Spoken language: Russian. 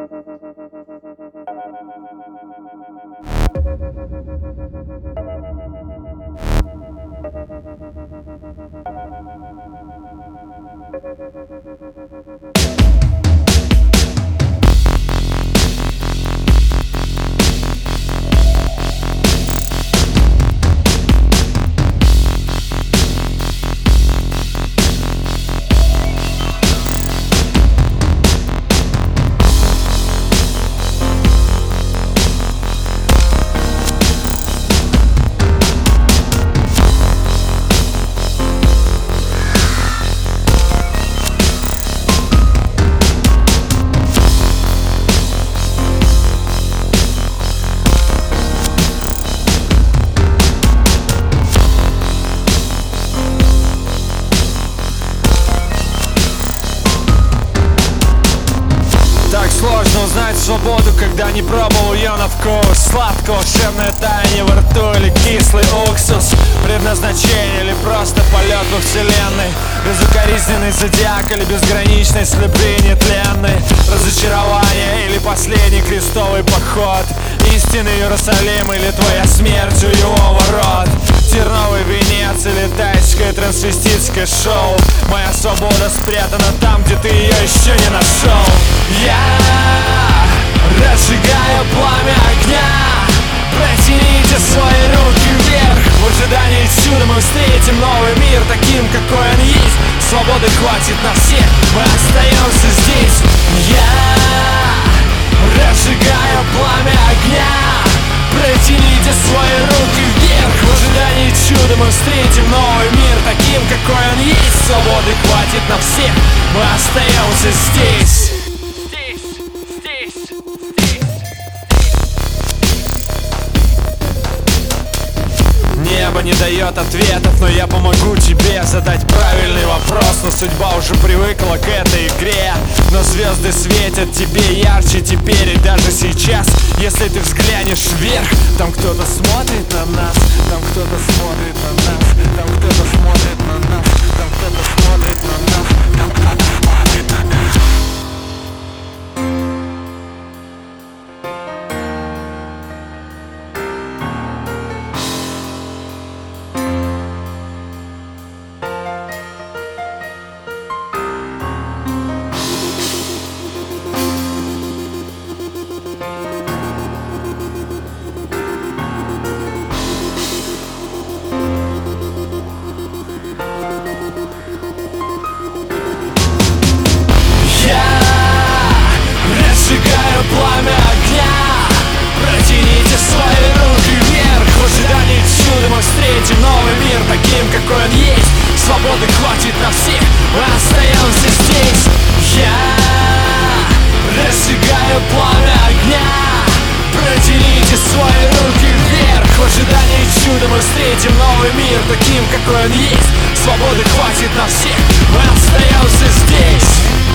Сложно узнать свободу, когда не пробовал ее на вкус. Сладко, волшебное таяние во рту или кислый уксус. Предназначение или просто полет во вселенной. Безукоризненный зодиак или безграничность любви нетленной. Разочарование или последний крестовый поход. Истинный Иерусалим или твоя смерть у его ворот. Терновый венец или тайское трансвеститское шоу. Моя свобода спрятана там, где ты ее еще не нашел. Я разжигаю пламя огня. Протяните свои руки вверх. В ожидании чуда мы встретим новый мир таким, какой он есть. Свободы хватит на всех, мы остаемся здесь. Я разжигаю пламя огня. Протяните свои руки вверх. В ожидании чуда мы встретим новый мир таким, какой он есть. Свободы хватит на всех, мы остаемся здесь. Небо не дает ответов, но я помогу тебе задать правильный вопрос. Но судьба уже привыкла к этой игре. Но звезды светят тебе ярче теперь и даже сейчас. Если ты взглянешь вверх, там кто-то смотрит на нас. Там кто-то смотрит на нас. Там кто-то смотрит на нас. Там кто-то смотрит на нас. Там кто-то смотрит на нас. Пламя огня. Протяните свои руки вверх. В ожидании чуда мы встретим новый мир таким, какой он есть. Свободы хватит на всех, мы остаемся здесь. Я разжигаю пламя огня. Протяните свои руки вверх. В ожидании чуда мы встретим новый мир таким, какой он есть. Свободы хватит на всех, мы остаемся здесь.